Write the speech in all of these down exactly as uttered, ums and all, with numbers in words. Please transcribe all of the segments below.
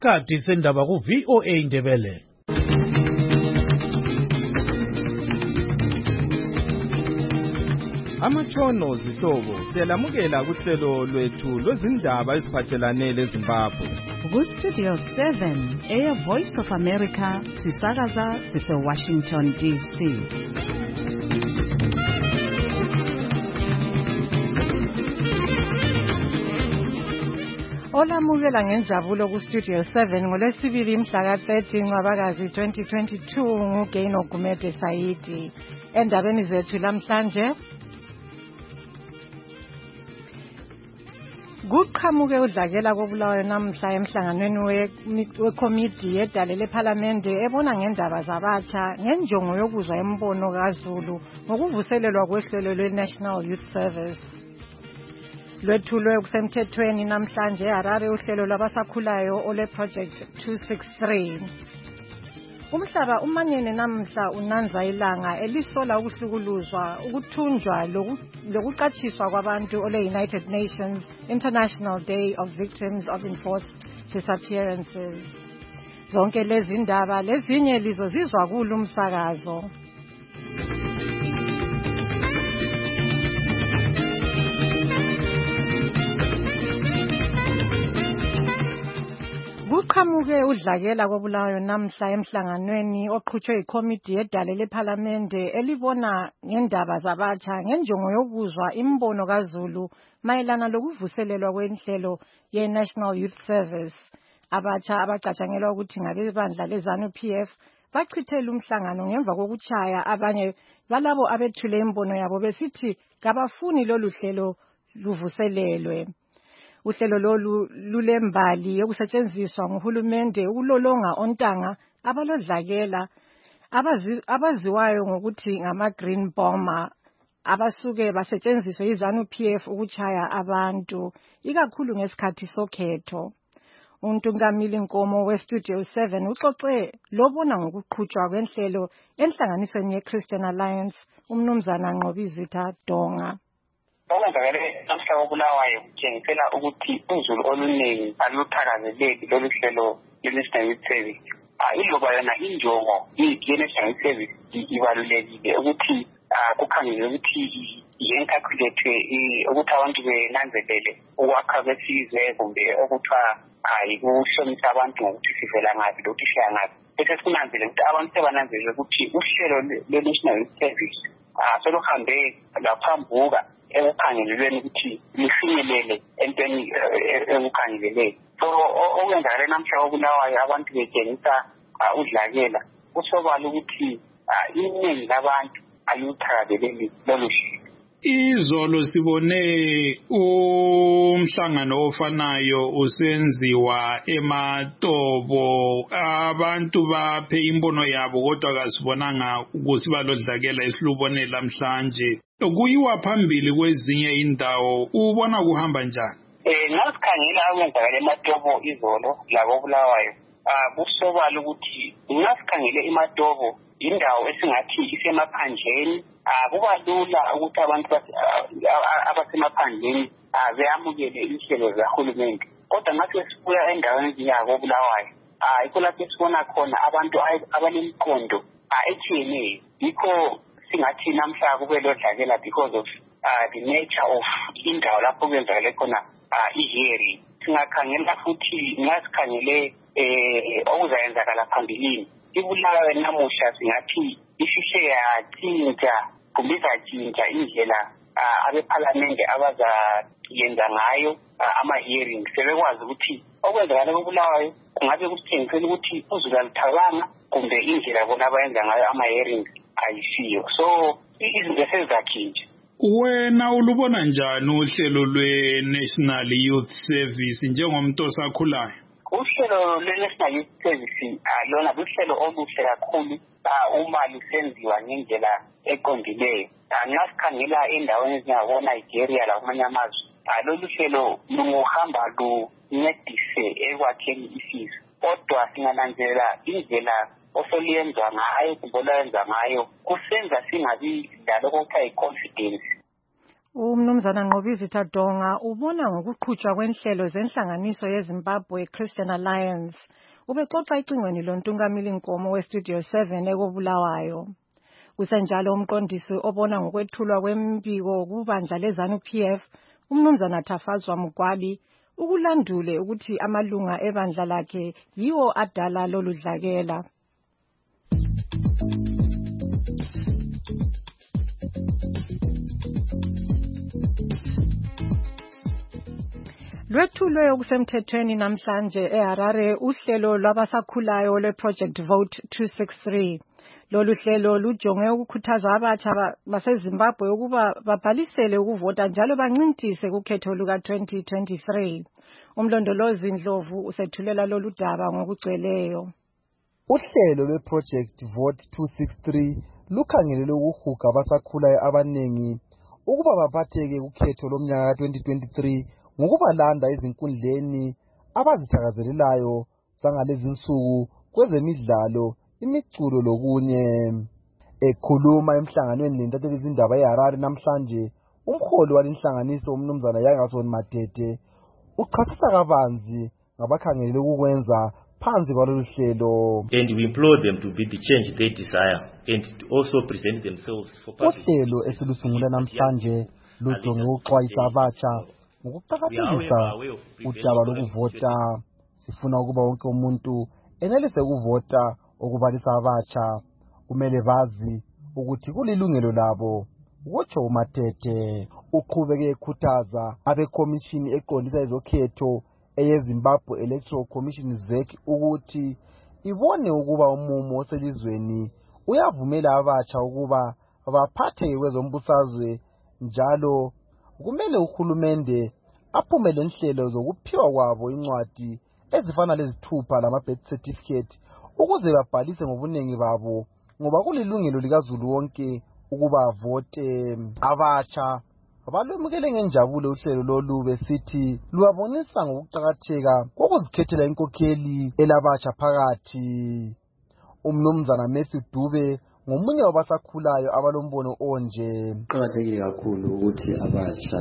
Isikhathi sendaba ku V O A Ndebele. Amatshono zihlobo siyalamukela kuhlelo lwethu lwezindaba eziphathelane leZimbabwe. Ku Studio seven, Air Voice of America, sisakaza sise Washington D C. Olamukela ngenjabulo ku Studio seven ngolesibili mhla ka thirty Ncwabakazi twenty twenty-two nguGaino Gumede Saidi. Endabeni zethu lamhlanje kuqhamuke udlakela kobulawayo namhla emhlanganweni wekomidi yedale lephalamende ebona ngendaba zabatsha ngenjongo yokuzwa imbono kaZulu ngokuvuselelwa kwehlelo lwe-National Youth Service. Lwethulwe kusemthethweni namhlanje eHarare uhlelo lwabasakhulayo ole Project two sixty-three. Umhlaba umanyene namhla unanza ilanga elisola ukuhlukuluzwa, ukuthunjwa lokuqatshiswa kwabantu ole United Nations International Day of Victims of Enforced Disappearances. Zonke lezi ndaba lezinye lizozizwa kulo umsakazo. Kuqhamuke udlakela kobulawayo namhla emhlanganweni oqhutshwe ikomidi yedale lephalamende elibona ngendaba zabatsha ngenjongo yokuzwa imbono kaZulu mayelana lokuvuselelwa kwenhlelo ye-National Youth Service. Abatsha abacatshangelwa ukuthi ngabebandla leZANU P F bachithela umhlangano ngemva kokuchaya abanye balabo abethule imbono yabo besithi kabafuni lolu hlelo luvuselelwe. Uhlelo lolu lulembali yokusetshenziswa nguhulumende ukulolonga ontanga abalodlakela abaziwayo ngokuthi ngama-green bomber abasuke basetshenziswe iZANU P F ukuchaya abantu ikakhulu ngesikhathi sokhetho. uNtungamili Nkomo weStudio seven uxoxe lobona ngokuqhutshwa kwenhlelo enhlanganisweni ye-Christian Alliance umnumzana Nqobizitha Donga. Okwenzakale namhla kobulawayo kutshengisela ukuthi uzulu oluningi aluthakazeleli lolu hlelo lwe-National Youth Service. Iloba yona injongo ye-National Youth Service ibalulekile ukuthi kukhangelwe ukuthi i-encapsulate ukuthi abantu benanzelele ukwakha kwesizwe kumbe okuthiwa ayikuhlomisa abantu ngokuthi sivela ngaphi lokuthi siya ngaphi. Bese sikunanzelele ukuthi abantu sebananzelele ukuthi uhlelo lwe-National Youth Service soluhambe laphambuka ekukhangelelweni ukuthi lifinyelele entweni ekukhangeleleni. So okwenzakale namhla kobulawayo abantu betshengisa udlakela kusobala ukuthi iningi labantu aluthakazeleli lolu hlelo. Izolo sibone umhlangano ofanayo usenziwa eMatobo, abantu baphe imbono yabo kodwa kasibonanga ukusiba lodlakela esilubone namhlanje. Kuyiwa phambili kwezinye indawo, ubona kuhamba njani? Eh ngasikhangela okwenzakala eMatobo izolo lakobulawayo. Ah kusobala ukuthi ngasikhangele eMatobo indawo esingathi isemaphandleni. Kuba lula ukuthi abantu abasemaphandleni beyamukele inhlelo zahulumende. Kodwa ngathi sibuya endaweni ezinyakobulawayo yikho lapho sibona khona abantu abanemqondo etshiyeneyo. Yikho singathi namhla kube lodlakela because of the nature of indawo lapho kwenzakale khona i-hearing. Singakhangela futhi ngasikhangele okuzayenzakala phambilini. Ibulawayo namuhla singathi isihle yatshintsha kumbe izatshintsha indlela abephalamende abazayenza ngayo ama-hearing. Sebekwazi ukuthi okwenzakala kobulawayo kungabe kusitshengisela ukuthi uzulu aluthabanga kumbe indlela bona abayenza ngayo ama-hearing ayisiyo. So izinto sezizatshintsha. Wena ulubona njani uhlelo lwe-National Youth Service njengomuntu osakhulayo? Uhlelo lwe-National Youth Service lona luhlelo oluhle kakhulu uma lusenziwa ngendlela eqondileyo. Ngasikhangela endaweni ezinjengabo Nigeria lakumanye amazwe. Lolu hlelo luhamba luncedise ekwakheni isizwe. Kodwa singananzelela indlela osoluyenza ngayo kumbe oluyenza ngayo kusenza singabi lalo okuthiwa yi-confidence. Umnumzana Nqobizitha Donga ubona ngokuqhutshwa kwenhlelo zenhlanganiso yeZimbabwe Christian Alliance. Ubexoxa icingweni lontungameli Nkomo weStudio seven ekobulawayo. Kusenjalo umqondisi obona ngokwethulwa kwembiko kubandla leZANU P F, umnumzana Thafazwa Mugwabi, ukulandule ukuthi amalunga ebandla lakhe yiwo adala lolu dlakela. Lwethulwe okusemthethweni namhlanje eHarare uhlelo lwabasakhulayo lweProject Vote two sixty-three. Lolu hlelo lujonge ukukhuthaza abatsha baseZimbabwe ukuba babhalisele ukuvota njalo bancintise kukhetho luka twenty twenty-three. Umlondolozi Ndlovu usethulela lolu daba ngokugcweleyo. Uhlelo lweProject Vote two sixty-three lukhangelele ukuhuga abasakhulayo abanengi ukuba baphatheke kukhetho lomnyaka twenty twenty-three ngokubalanda izinkundleni abazithakazelelayo zangalezi insuku kwezemidlalo, imiculo lokunye. Ekhuluma emhlanganweni lentatheli izindaba eHarare namhlanje, umholi walenhlanganiso umnumzana Yangason Madede uchasisa kabanzi ngabakhangelele ukwenza phansi kwalolu hlelo. And we implore them to be the change they desire and to also present themselves for public. Uhlelo esilusungula namhlanje lujonge ukuxwayisa abatsha ngokuqakathekisa udaba lokuvota. Sifuna ukuba wonke umuntu enelise ukuvota, okubalisa abatsha kumele bazi ukuthi kulilungelo labo. Kutsho uMatete. Uqhubeke ekhuthaza abekomishini eqondisa ezokhetho eyeZimbabwe Electoral Commission Z E C ukuthi ibone ukuba umumo oselizweni uyavumela abatsha ukuba baphatheke kwezombusazwe, njalo kumele uhulumende aphumele inhlelo zokuphiwa kwabo incwadi ezifana lezithupha lama-birth certificate ukuze babhalise ngobunengi babo, ngoba kulilungelo likazulu wonke ukuba avote. Abatsha balwemukele ngenjabulo uhlelo lolu besithi luwabonisa ngokuqakatheka kokuzikhethela inkokheli elabatsha phakathi. Umnumzana Matthew Dube ngomunye wabasakhulayo abalombono onje. Kuqakathekile kakhulu ukuthi abatsha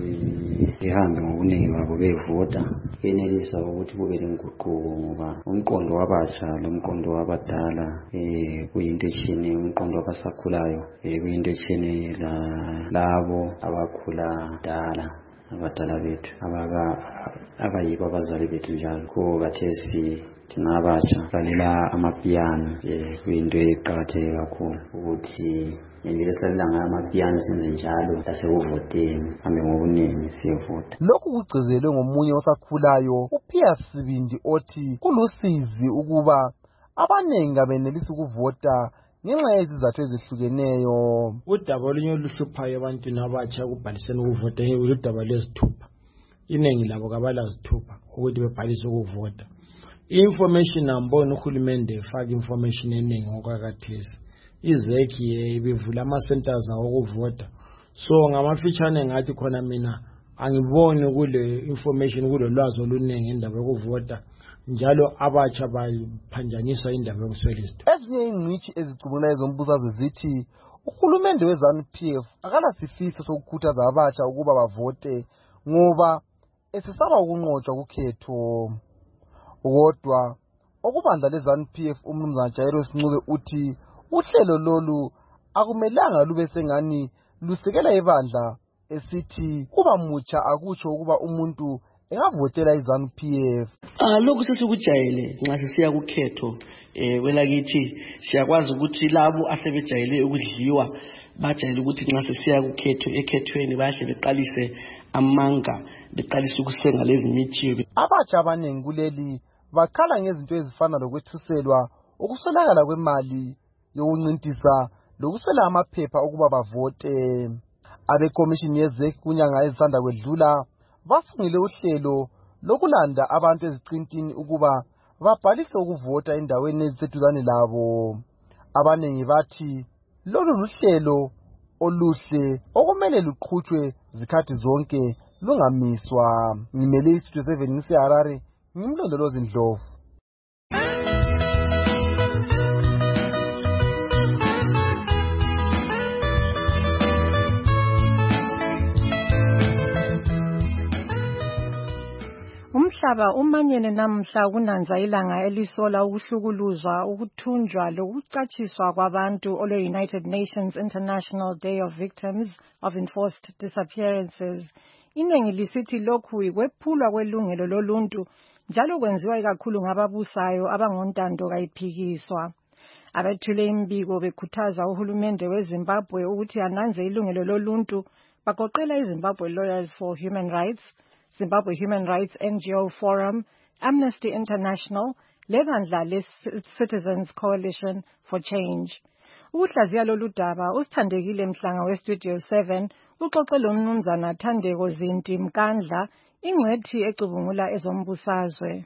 behambe ngobuningi babo bevota, yenelisa ukuthi kube lenguquko, ngoba umqondo wabatsha lomqondo wabadala eh kuyinto eshini. Umqondo wabasakhulayo eh kuyinto eshini la labo abakhula dala, abadala bethu abaka abayibo abazali bethu njalo. Ko kathesi thina abatsha lalela amapiano eh kuyinto eqakatheke kakhulu ukuthi ngelesabela ngamapiano senze njalo lasekuvoteni hambe ngobuningi siyevota. Lokhu kugcizelwe ngomunye osakhulayo uPierre Sibindi othi kulusizi ukuba abanengi abenelisa ukuvota ngenxa yezizathu ezihlukeneyo. Udaba olunye oluhluphayo ebantwini abatsha ukubhalisela ukuvota udaba lwezithupha. Iningi labo kabala zithupha ukuthi bebhalise ukuvota. Information ambona uhulumende efaka information eningi ngokwakathesi. Izeki ibivula ama centers okuvota. So ngamafitshane ngathi khona mina angiboni kule information kulo lwazi oluningi indaba yokuvota, njalo abatsha bayiphanjanisa indaba yokuswelisa. Ezinye ingcithi ezicubungula ezombusazwe zithi uhulumende weZANU P F akala sifiso sokukhuthaza abatsha ukuba bavote ngoba esesaba ukunqotshwa kukhetho. Kodwa okubandla leZANU P F umnumzana Jairus Ncube uthi uhlelo lolu akumelanga lube sengani lusekela ibandla, esithi kuba mutsha akutsho ukuba umuntu engavotela iZANU P F. Ah lokhu sesikujayele nxa sisiya kukhetho eh welakithi siyakwazi ukuthi labo asebejayele ukudliwa bajayele ukuthi nxa sisiya kukhetho ekhethweni bahle beqalise amanga, beqalise ukusenga lezi mithi. Abatsha abanengi kuleli bakhala ngezinto ezifana lokwethuselwa, ukuswelakala kwemali yokuncintisa lokuswela amaphepha ukuba bavote. Abekomishini ye-Z E C kunyanga ezisanda kwedlula basungile uhlelo lokulanda abantu ezicintini ukuba babhalise ukuvota endaweni eziseduzane labo. Abanengi bathi lolu luhlelo oluhle okumele luqhutshwe zikhathi zonke lungamiswa. Ngimele iStudio seven ngiseHarare, ngimlondolozi Ndlovu. Umhlaba umanyene namhla kunanza ilanga elisola ukuhlukuluzwa, ukuthunjwa lokucatshizwa kwabantu olwe United Nations International Day of Victims of Enforced Disappearances. Inengi lisithi lokhu ikwephulwa kwelungelo loluntu njalo kwenziwa ikakhulu ngababusayo abangontando kayiphikiswa. Abethule imbiko bekhuthaza uhulumende weZimbabwe ukuthi ananze ilungelo loluntu bagoqela iZimbabwe Lawyers for Human Rights, Zimbabwe Human Rights N G O Forum, Amnesty International, lebandla le-Citizens Coalition for Change. Ukuhlaziya lolu daba usithandekile Mhlanga weStudio seven uxoxe lo mnumzana Thandeko Zinti Mkandla ingcwethi ecubungula ezombusazwe.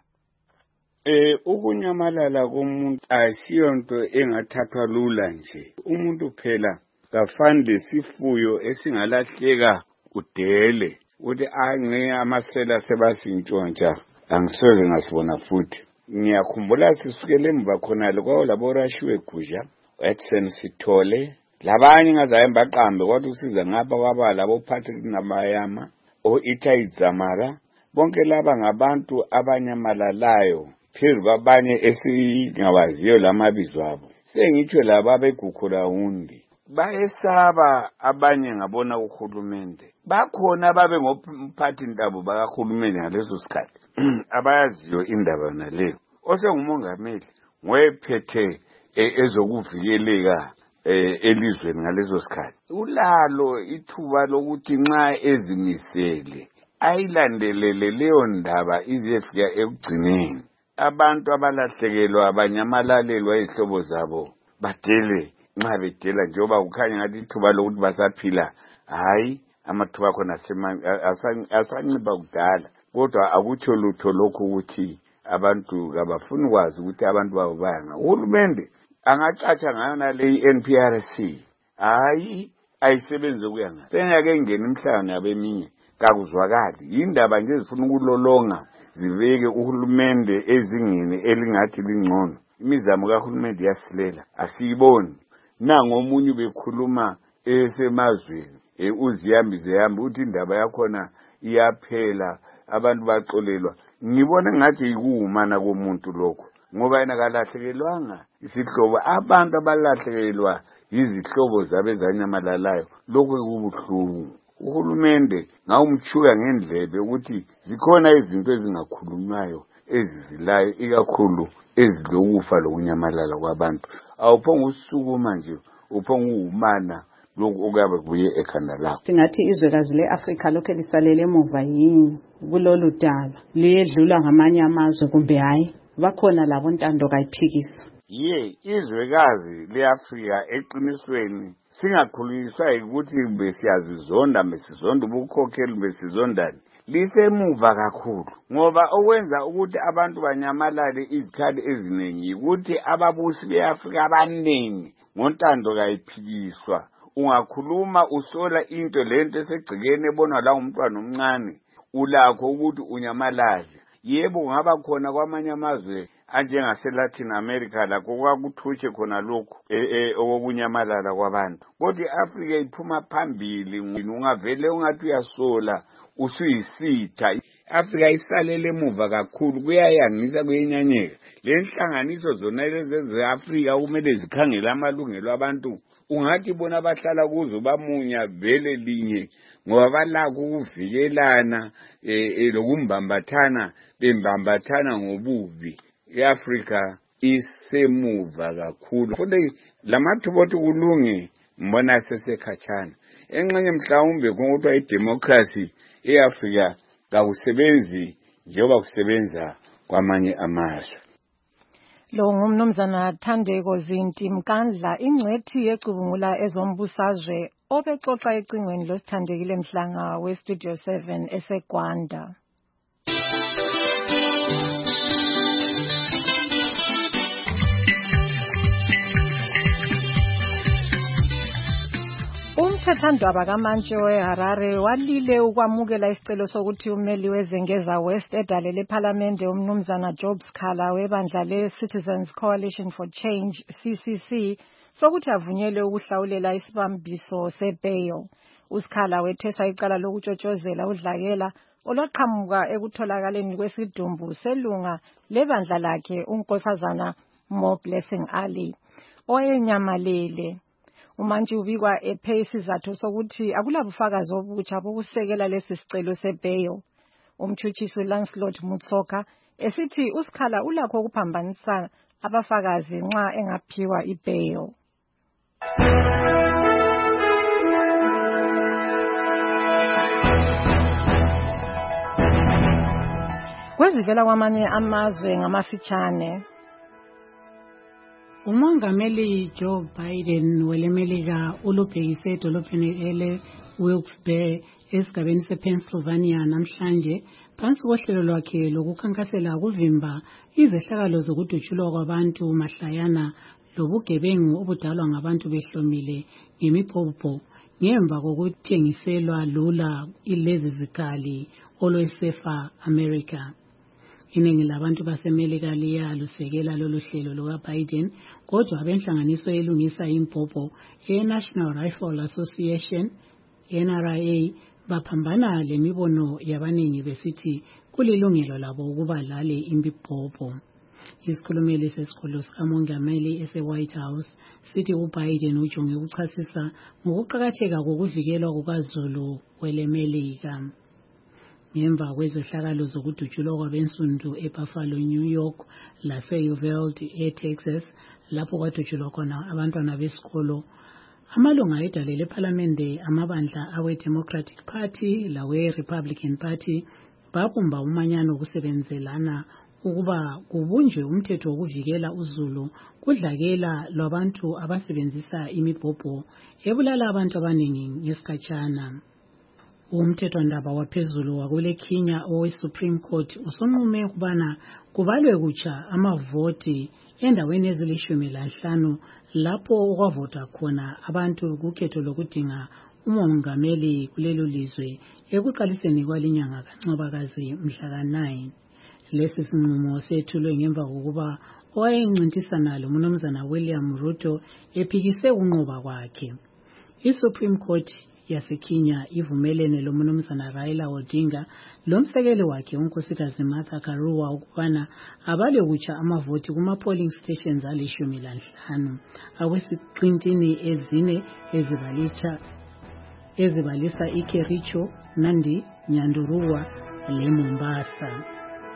Eh ukunyamalala komuntu asiyonto engathathwa lula nje. Umuntu phela kafande sifuyo esingalahleka udele uthi ange amasela sebasintshontsha angisoze ngasibona futhi. Ngiyakhumbula sisukele emva khona lokho labo rashiwe gusha Edson Sithole labanye ngazaye mbaqambe kwathi usiza ngapha kwaba labo Patrick Nabayama o Itai Zamara bonke laba ngabantu abanyamalalayo phezu kwabanye esingawaziyo lamabizo abo. Sengitsho laba begukhula undi bayesaba abanye ngabona uhulumende bakhona ababe ngomphathi ntabo bakahulumende ngaleso sikhathi abayaziyo indaba naleyo osengumongameli ngoyephethe ezokuvikeleka elizweni ngaleso sikhathi ulalo ithuba lokuthi nxa ezimisele ayilandelele leyo ndaba izefika ekugcineni. Abantu abalahlekelwa abanyamalalelwa izihlobo zabo badele nxa bedela njengoba kukhanya ngathi ithuba lokuthi basaphila hayi amathuba khona asanciba kudala kodwa akutsho lutho lokho ukuthi abantu kabafuni kwazi ukuthi abantu babo bayanga. Uhulumende angacatsha ngayo nale N P R C hayi ayisebenze kuyanga sengake ngene imhlangano yabeminye kakuzwakali indaba nje zifuna ukulolonga ziveke uhulumende ezingeni elingathi lingcono. Imizamo kahulumende yasilela asiyiboni nango omunye bekhuluma esemazweni uziyambi ziyambi uthi indaba yakhona iyaphela abantu baxolelwa. Ngibona ngathi yikuumana komuntu lokho ngoba yena kalahlekelwanga isihlobo abantu abalahlekelwa izihlobo zabezanyamalalayo lokho kubuhlungu. Uhulumende ngawumchuya ngendlebe ukuthi zikhona izinto ezingakhulunywayo ezizilayo ikakhulu ezilokufa lokunyamalala kwabantu. Awuphonga usukuma nje uphonga uumana lokho okuyabe kuye ekhanda lakho. Singathi izwekazi leAfrika lokho lisalele emuva yini kulolu daba liyedlula ngamanye amazwe kumbe hayi bakhona labo ntando kayiphikiswa. Ye izwekazi leAfrika eqinisweni singakhulunyiswa ukuthi besiyazizonda besizonda ubukhokheli besizondani lisemuva kakhulu ngoba okwenza ukuthi abantu banyamalale izikhathi eziningi ukuthi ababusi beAfrika abaningi ngontando kayiphikiswa. Ungakhuluma usola into lento esegcikene ebonwa la umntwana omncane ulakho ukuthi unyamalale. Yebo ngaba khona kwamanye amazwe anjengase Latin America lakho kwakuthutshe khona lokho eh okunyamalala kwabantu kodwa iAfrika iphuma phambili ungavele ungathi uyasola usuyisitha. Afrika isalele emuva kakhulu kuyayangisa kuyenyanyeka. Lenhlanganiso zona lezi zeAfrika kumele zikhangele amalungelo abantu ungathi bona abahlala kuzo bamunya vele linye ngoba balakho ukuvikelana eh lokumbambathana bembambathana ngobubi. iAfrika isemuva kakhulu futhi lamathubothi kulunge mbona sesekhatshana enxenye mhlawumbe ngokuthi idemocracy eAfrika kakusebenzi njengoba kusebenza kwamanye amazwe. Lo ngumnumzana Thandeko Zinti Mkandla ingcwethi yecubungula ezombusazwe obexoxa ecingweni losithandekile Mhlanga weStudio seven eseGwanda. Umthethandaba kaMantshi weHarare walile ukwamukela isicelo sokuthi umeli wezengeza West edalele ePhalamende umnumzana Job Sikhala webandla le-Citizens Coalition for Change C C C sokuthi avunyelwe ukuhlawulela isibambiso sebail. uSikhala wethesa icala lokutshotshozela udlakela olwaqhamuka ekutholakaleni kwesidumbu selunga lebandla lakhe uNkosazana Mo Blessing Ali owayenyamalele. Umantshi ubikwa ephe isizathu sokuthi akulabufakazi obutsha bokusekela lesi sicelo sebail. Umtshutshisi Lancelot Mutsoka esithi uSikhala ulakho ukuphambanisa abafakazi nxa engaphiwa ibail. Kwezivela kwamanye amazwe ngamafitshane. Umongameli Joe Biden welemelika ulubhekise edolobheni ele Wilkes-Barre esigabeni sePennsylvania namhlanje phansi kohlelo lwakhe lokukhankasela ukuvimba izehlakalo zokudutshulwa kwabantu mahlayana lobugebengu obudalwa ngabantu behlomile ngemibhobho ngemva kokuthengiselwa lula ilezi zikali olwesefa America. Iningi labantu basemelika liyalusekela lolu hlelo lukaBiden, kodwa abenhlanganiso elungisa imbhobho ye-National Rifle Association, N R A, baphambana lemibono yabaningi besithi kulilungelo labo ukuba lale imibhobho. Isikhulumeli sesikolo sikamongameli ese-White House sithi uBiden ujonge ukuchasisa ngokuqakatheka kokuvikelwa kukaZulu welemelika. Ngemva kwezehlakalo zokudutshulwa kwabensundu eBuffalo, New York lase-Uvalde eTexas lapho kwadutshulwa khona abantwana besikolo, amalunga edale lephalamende amabandla awe-Democratic Party lawe-Republican Party babumba umanyano ukusebenzelana ukuba kubunjwe umthetho wokuvikela uZulu kudlakela lwabantu abasebenzisa imibhobho ebulala abantu abaningi ngesikhatshana. Umthethwandaba waphezulu wakuleKenya owe-Supreme Court usonqume ukubana kubalwe kutsha amavoti endaweni ezilishumi lanhlanu lapho okwavota khona abantu kukhetho lokudinga umongameli kulelo lizwe ekuqaliseni kwalinyanga kaNcwabakazi mhla nine. Lesi sinqumo sethulwe ngemva kokuba owayencintisana loMnumzana William Ruto ephikise unqoba kwakhe. I-Supreme Court yaseKenya ivumelene loMnumzana Raila Odinga lomsekeli wakhe unkosikazi Martha Karua ukubana abalwe kutsha amavoti kuma-polling stations alishumi lanhlanu awesiqintini ezine ezibalisha ezibalisa iKericho, Nandi, Nyandarua le Mombasa.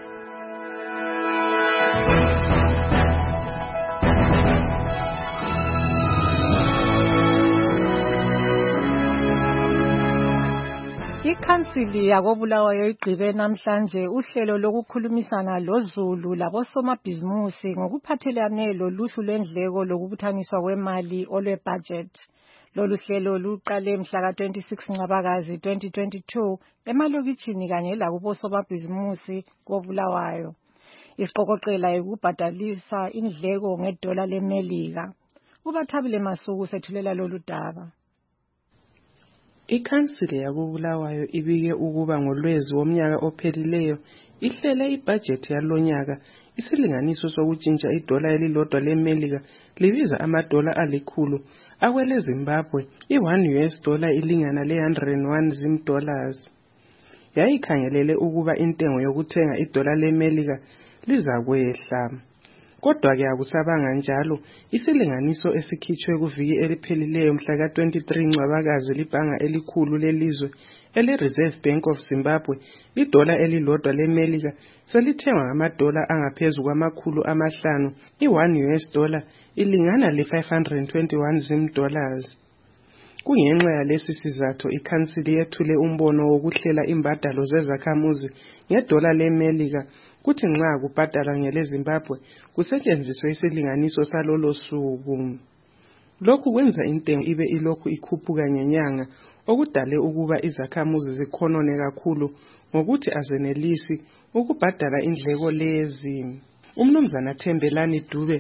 Ikhansili yakobulawayo igqibe namhlanje uhlelo lokukhulumisana loZulu labosomabhizimusi ngokuphathelane loluhlu lwendleko lokubuthaniswa kwemali olwe-budget. Lolu hlelo luqale mhla ka twenty-six Ncwabakazi twenty twenty-two emalokitshini kanye lakubosomabhizimusi kobulawayo. Isiqokoqela ukubhadalisa indleko ngedola leMelika. Ubathabile Masuku sethulela lolu daba. Ikhansili yakobulawayo ibike ukuba ngolwezi womnyaka ophelileyo ihlele ibudget yalonyaka isilinganiso sokutshintsha idola elilodwa leMelika libiza amadola alikhulu akwele Zimbabwe i-one U S dollar ilingana le one hundred one Zim dollars. Yayikhangelele ukuba intengo yokuthenga idola leMelika liza kwehla. Kodwa ke akusabanga njalo, isilinganiso esikhitshwe kuviki eliphelileyo mhla ka twenty-three Ncwabakazi libhanga elikhulu lelizwe ele-Reserve Bank of Zimbabwe idola elilodwa leMelika selithengwa ngamadola angaphezu kwamakhulu amahlanu, i-one U S dollar ilingana le-five hundred twenty-one Zim dollars. Kungenxa yalesi sizathu ikhansili yethule umbono wokuhlela imbadalo zezakhamuzi ngedola leMelika kuthi nxa kubhadala ngele Zimbabwe kusetshenziswe isilinganiso salolo suku. Lokhu kwenza intengo ibe ilokhu ikhuphuka ngenyanga okudale ukuba izakhamuzi zikhonone kakhulu ngokuthi azenelisi ukubhadala indleko lezi. Umnumzana Thembelani Dube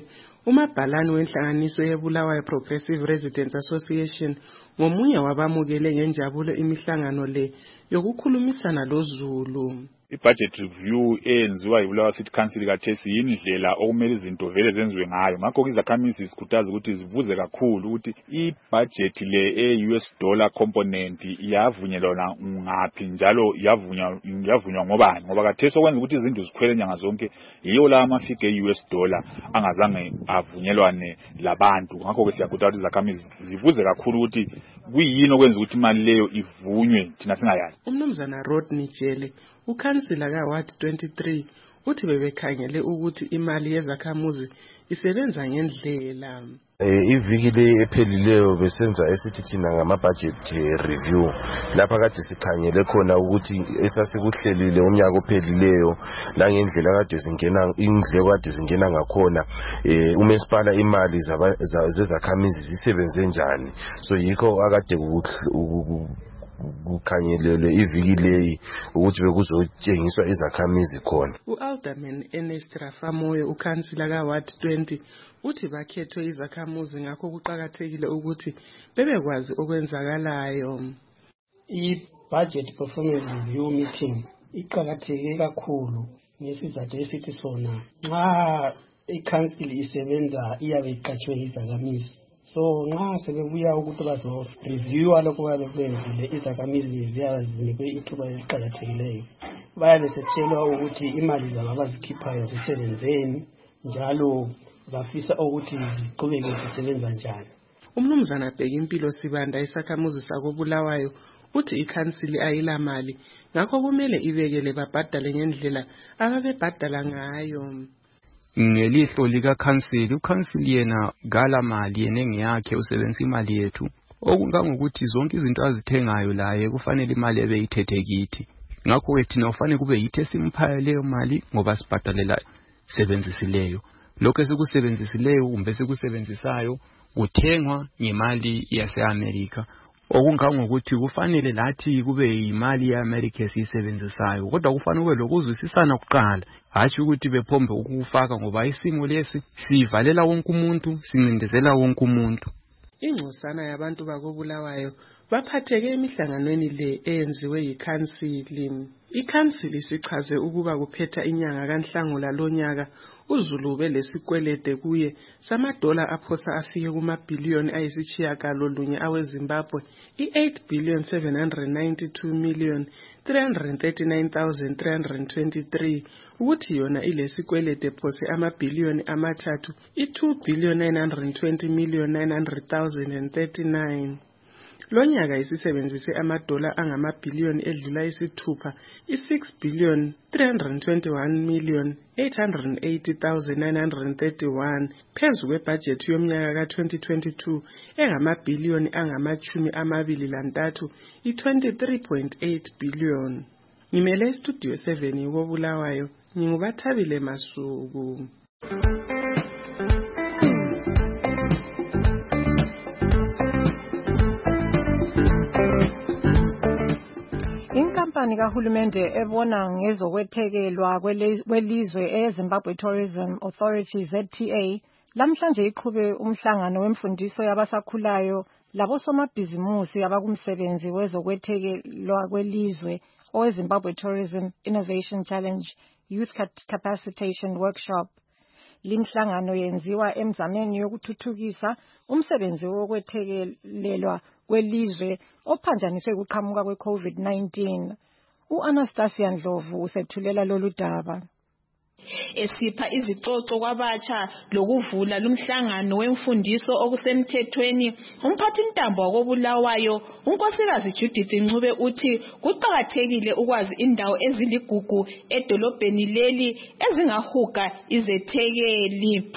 Umabhalane wenhlanganiso yeBulawayo Progressive Residents Association ngomunye wabamukele ngenjabulo imihlangano le yokukhulumisana loZulu. I-budget review eyenziwa yiBulawayo City Council kathesi yindlela okumele izinto vele zenziwe ngayo. Ngakho izakhamizi sikhuthaza ukuthi zivuze kakhulu ukuthi i-budget le e-U S dollar component yavunyelwana ngaphi njalo yavunywa yavunywa ngobani, ngoba kathesi okwenza ukuthi izinto zikhwele nyanga zonke yiyo la amafike e-U S dollar angazange avunyelwane labantu. Ngakho ke siyakhuthaza ukuthi izakhamizi zivuze kakhulu ukuthi kuyini okwenza ukuthi imali leyo ivunywe thina singayazi. Umnumzana Rodney Jele, ukhansila kaWard twenty-three, uthi bebekhangele ukuthi imali yezakhamuzi isebenza ngendlela. Eh iviki le ephelileyo besenza esithi thina ngama budget review lapha kade sikhangele khona ukuthi esasikuhlelile umnyaka ophelileyo langendlela kade zingena indleko kade zingena ngakhona eh uMesipala imali zezakhamizi zisebenze njani. So yikho akade kukhangelelwe iviki leyi ukuthi bekuzotshengiswa izakhamizi khona. U-Alderman Ernest Rafamoyo, ukhansila kaWard twenty, uthi bakhethwe izakhamuzi ngakho kuqhakathekile ukuthi bebekwazi okwenzakalayo. I-budget performance review meeting iqhakatheke kakhulu ngesizathu esithi sona nxa i-council isebenza iyabe iqhatshwe izakhamizi. So nxa sebebuya ukuthi bazo review lokho bakwenzile izakhamizi ziyabe zinikwe ithuba eliqhakathekileyo. Bayabe setshelwa ukuthi imali zabo abazikhiphayo zisebenzeni njalo bafisa ukuthi ziqhubeke zisebenza njani. Umnumzana Bhekimpilo Sibanda, isakhamuzi sakoBulawayo, uthi ikhansili ayila mali ngakho kumele ibekele babhadale ngendlela ababebhadala ngayo. Ngelihlo lika council, ucouncil yena gala mali yena ngiyakhe usebenzisa imali yethu. Okungangokuthi zonke izinto azithengayo laye kufanele imali ebe ithethe kithi. Ngakho ke thina ufanele kube yithi simphaye leyo mali ngoba sibhadalela sebenzisileyo. Lokho esikusebenzisileyo kumbe sikusebenzisayo kuthengwa ngemali yaseAmerica. Okungangokuthi kufanele lathi kube imali yeAmerica esisebenzisayo, kodwa kufanele kube lokuzwisisana kuqala, hathi ukuthi bephombe ukufaka ngoba isimo lesi sivalela wonke umuntu, sincindezela wonke umuntu. Ingcosana yabantu bakoBulawayo baphatheke emihlanganweni le eyenziwe yikhansili. Ikhansili sichaze ukuba kuphetha inyanga kaNhlangula lonyaka uZulu belesikwelede kuye samadola aphosa afike kumabhiliyoni ayisitshiyagalolunye aweZimbabwe i-eight billion seven hundred ninety-two million three hundred thirty-nine thousand three hundred twenty-three, ukuthi yona ilesikwelede phose amabhiliyoni amathathu i-two billion nine hundred twenty million nine hundred thousand thirty-nine. Lonyaka isisebenzise amadola angamabhiliyoni edlula isithupha i-six billion three hundred twenty-one million eight hundred eighty thousand nine hundred thirty-one phezu kwebudget yomnyaka ka-twenty twenty-two engamabhiliyoni angamachumi amabili lantathu i-twenty-three point eight billion. Ngimele istudio seven yokoBulawayo, ngingubathabile Masuku. Inkampani kahulumende ebona ngezokwethekelwa kwelizwe eZimbabwe Tourism Authority Z T A lamhlanje iqhube umhlangano wemfundiso yabasakhulayo labosomabhizimusi abakumsebenzi wezokwethekelwa kwelizwe oweZimbabwe Tourism Innovation Challenge Youth Capacitation Workshop. Limhlangano yenziwa emzameni yokuthuthukisa umsebenzi wokwethekelelwa kwelizwe ophanjaniswe ukuqhamuka kwe-COVID nineteen. U-Anastasia Ndlovu usethulela lolu daba. Esipha izicoco kwabatsha lokuvula lumhlangano wemfundiso okusemthethweni, umphathintambo wakoBulawayo unkosikazi Judith Ncube uthi kuqhakathekile ukwazi indawo eziligugu edolobheni leli ezingahuga izethekeli.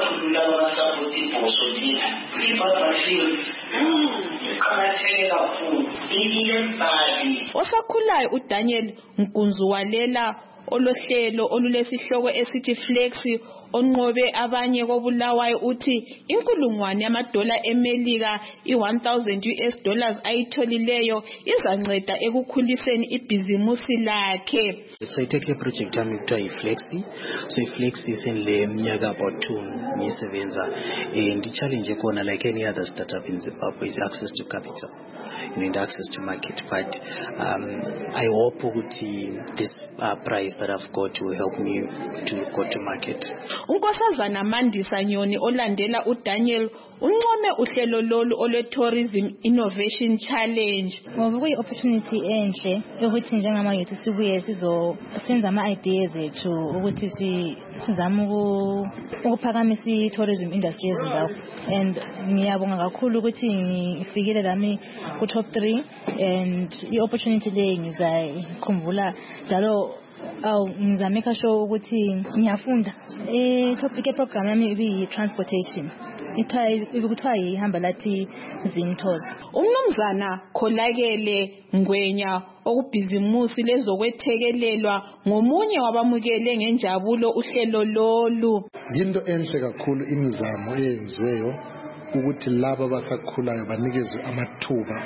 Osakhulayo uDaniel Nkunzuwalela olohlelo olulesihloko esithi Flexi onqobe abanye koBulawayo uthi inkulungwane yamadola eMelika i-one thousand U S dollars ayitholileyo izanceda ekukhuliseni ibhizimusi lakhe. So I take a project yami kuthiwa iFlexi. So iFlexi isenle mnyaka about two ngisebenza and challenge ekhona like any other startup in Zimbabwe is access to capital, you need access to market, but um, I hope ukuthi this uh, price that I've got will help me to go to market. uNkosazana Mandisa Nyoni olandela uDaniel unqome uhlelo lolu ole Tourism Innovation Challenge. Ngoba kuyi opportunity enhle ukuthi njengama yethu sibuye sizo senza ama ideas ethu ukuthi si sizama ukuphakamisa i tourism industry eZimbabwe, and ngiyabonga kakhulu ukuthi ngifikile lami ku top three, and i opportunity le ngizayikhumbula njalo. aw ngizameka sure ukuthi ngiyafunda. Eh topic program yami ibi transportation, ikuthiwa ihamba lathi Zintos. Umnumzana Kholakele Ngwenya okubhizimusi lezokwethekelelwa ngomunye wabamukele ngenjabulo uhlelo lolu. Yinto enhle kakhulu imizamo eyenziweyo ukuthi laba abasakhulayo banikezwe amathuba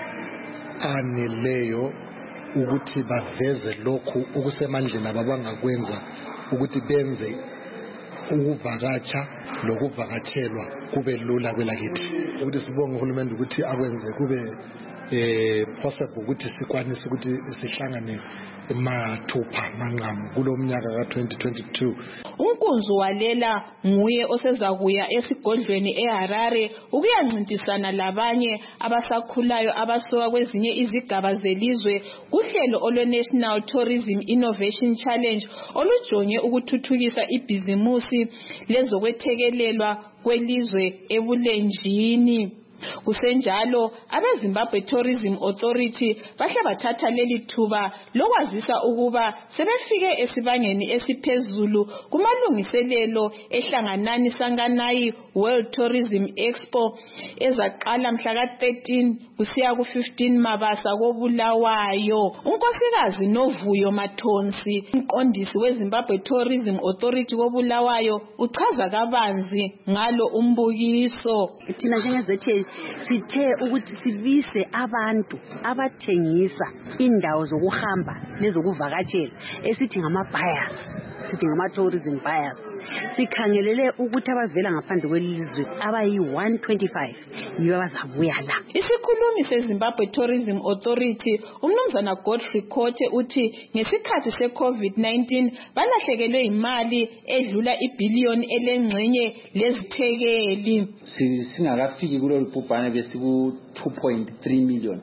aneleyo ukuthi baveze lokhu okusemandleni abangakwenza, ukuthi benze ukuvakatsha lokuvakatshelwa kube lula kwelakithi, ukuthi sibonge uhulumende ukuthi akwenze kube eh possible ukuthi sikwanise ukuthi sihlangane mathupha manqamu kulomnyaka ka twenty twenty-two. Unkunzu Walela nguye osezakuya esigodlweni eHarare ukuyancintisana labanye abasakhulayo abasuka kwezinye izigaba zelizwe kuhlelo olwe National Tourism Innovation Challenge olujonge ukuthuthukisa ibhizimusi lezokwethekelelwa kwelizwe ebulenjini. Kusenjalo abeZimbabwe Tourism Authority bahle bathatha leli thuba lokwazisa ukuba sebefike esibangeni esiphezulu kumalungiselelo ehlanganani Sanganayi World Tourism Expo ezaqala mhla ka thirteen kusiya ku fifteen Mabasa koBulawayo. Unkosikazi Novuyo Mathonsi, umqondisi weZimbabwe Tourism Authority koBulawayo, uchaza kabanzi ngalo umbukiso. Thina njengezethe sithe ukuthi sibise abantu abathengisa indawo zokuhamba lezokuvakatshela esithi ngama buyers, sithi ngama tourism buyers. Sikhangelele ukuthi abavela ngaphandle kwelizwe abayi one twenty-five yibo abazabuya la. Isikhulumi seZimbabwe Tourism Authority umnumzana Godfrey Khothe uthi ngesikhathi se-COVID nineteen balahlekelwe imali edlula ibillion elengxenye lezithekeli. Singakafiki kulolu bhubhane besiku two point three million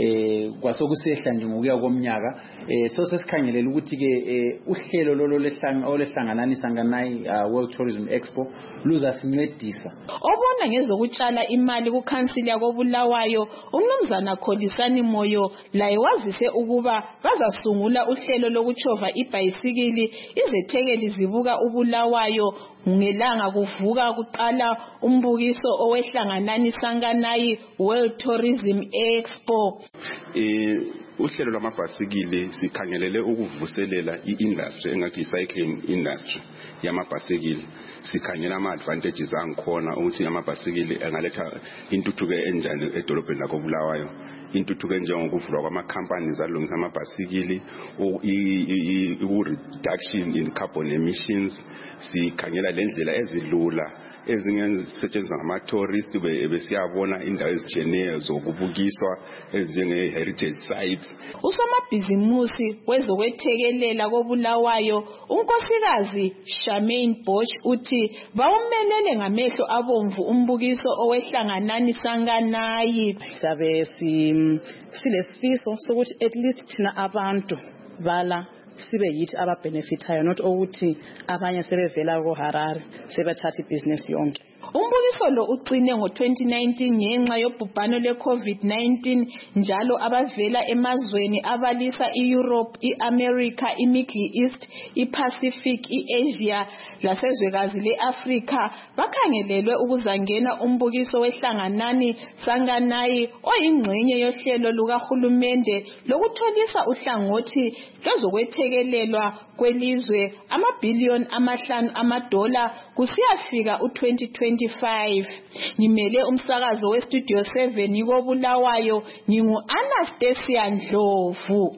eh kwasokusehla nje ngokuya komnyaka. Eh so sesikhangelela ukuthi ke uhlelo lolo lehlangananisa Sanganayi World Tourism Expo luzasincedisa. Obona ngezokutshala imali ku council yakoBulawayo umnumzana Kholisani Moyo laye wazise ukuba bazasungula uhlelo lokuchova ibhayisikili izethekeli zibuka uBulawayo ngelanga kuvuka kuqala umbukiso owehlanganani Sanganayi World Tourism Expo. Eh uhlelo lwamabhasikili sikhangelele ukuvuselela iindustry engathi cycling industry yamabhasikili. Sikhangela ama advantages angikhona ukuthi amabhasikili engaletha intuthuko enjani edolobheni lakoBulawayo. Intuthuko njengokuvulwa kwama companies alungisa amabhasikili, u reduction in carbon emissions. Sikhangela lendlela ezilula ezingenzisetshenziswa ngama tourists besiyabona indawo ezitshiyeneyo zokubukiswa ezinjenge heritage sites. Usomabhizimusi wezokwethekelela koBulawayo unkosikazi Charmaine Bosch uthi bawumelele ngamehlo abomvu umbukiso owehlanganani Sanganayi. Sabe si silesifiso sokuthi at least thina abantu bala sibe yithi ababenefitayo, not ukuthi abanye sebevela ko Harare sebethatha ibusiness yonke. Umbukiso lo ucine ngo twenty nineteen ngenxa yobhubhano le-COVID nineteen njalo abavela emazweni abalisa i-Europe, i-America, i-Middle East, i-Pacific, i-Asia lasezwekazi le-Africa bakhangelelwe ukuzangena umbukiso wehlanganani Sanganayi oyingxenye yohlelo lukahulumende lokutholisa uhlangothi lwezokwethekelelwa kwelizwe amabhillion amahlanu amadola kusiyafika u twenty twenty-five. Ngimele umsakazo we Studio seven koBulawayo ngingu Anastasia Ndlovu.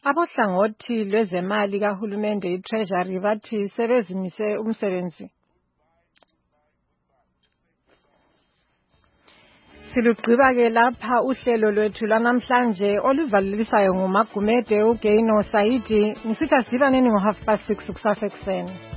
Abohlangothi lwezemali kahulumende iTreasury bathi sebezimise umsebenzi silugqiba ke lapha uhlelo lwethu lanamhlanje oluvalisayo nguMagumede uGaino Saidi ngisithi asidibaneni ngo half past six kusasa ekuseni.